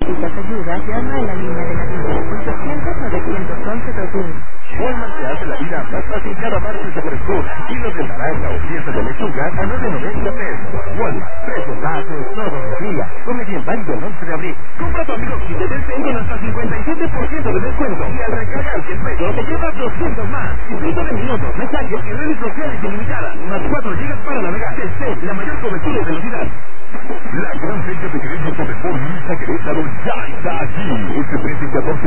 necesitas ayuda, llama a la línea de la vida, 800-911-2000. Walmart te hace la vida más fácil cada martes de frescura. Kilos de naranja o piezas de lechuga a 9.90 pesos. Walmart, precios bajos todos los días. Come bien válido el 11 de abril. Compra tu amigo y te descuentan hasta 57% de descuento. Y al recargar 100 pesos te llevas 200 más. Disfruta de minutos, mensajes y redes sociales ilimitadas. Más 4 gigas para navegar. Telcel, la mayor cobertura de velocidad. La gran fecha de crédito de Ford Mesa Querétaro ya está aquí. Este 13 y 14